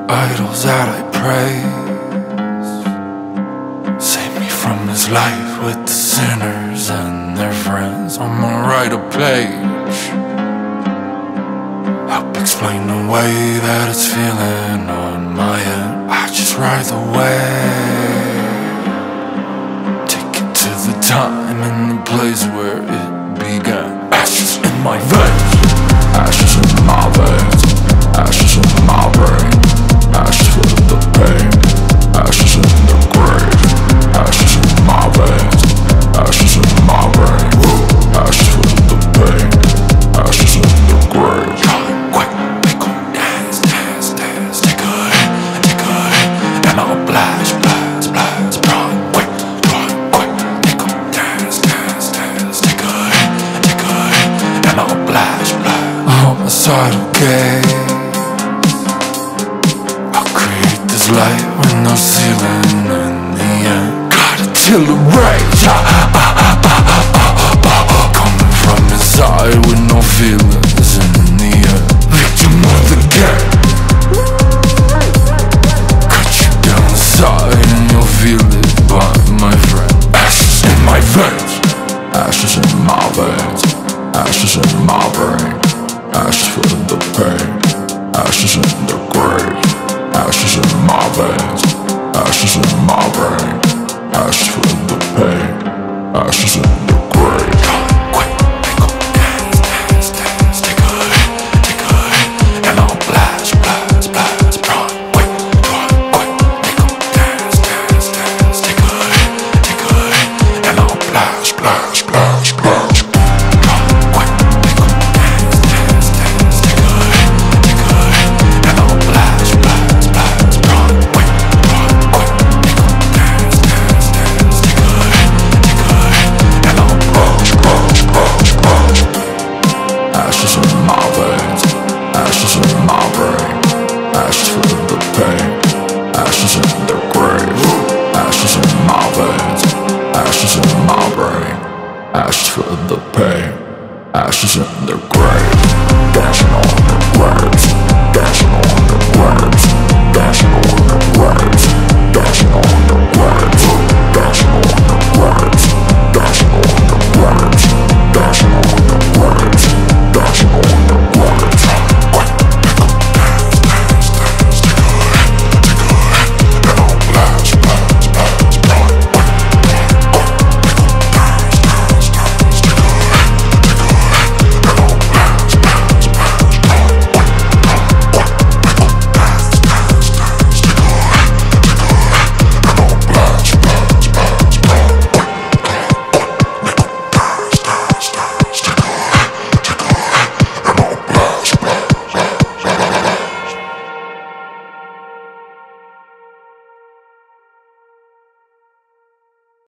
idols that I praise. Save me from this life with the sinners and their friends. I'ma write a page, help explain the way that it's feeling on my end. I just ride the wave, take it to the time and the place where it began. Ashes in my veins, ashes in my veins, ashes in my brain, ashes for the pain, ashes in the grave, ashes in my veins, ashes in my brain, ashes for the pain, ashes in the grave. Quick, we gon' dance, dance, dance. Take a hit, and I'll blast, blast, blast. Run quick, we gon' dance, dance, dance. Take a hit, and I'll blast, blast. Homicidal gaze, light with no ceiling in the end. Got it till the rage, coming from inside with no feelings in the air. Victim of the game, cut you down the side and you'll feel it, but my friend. Ashes in my veins, ashes in my veins, ashes in my brain, ashes for the pain, ashes in the grave, ashes in my veins, ashes in my brain, ashes for the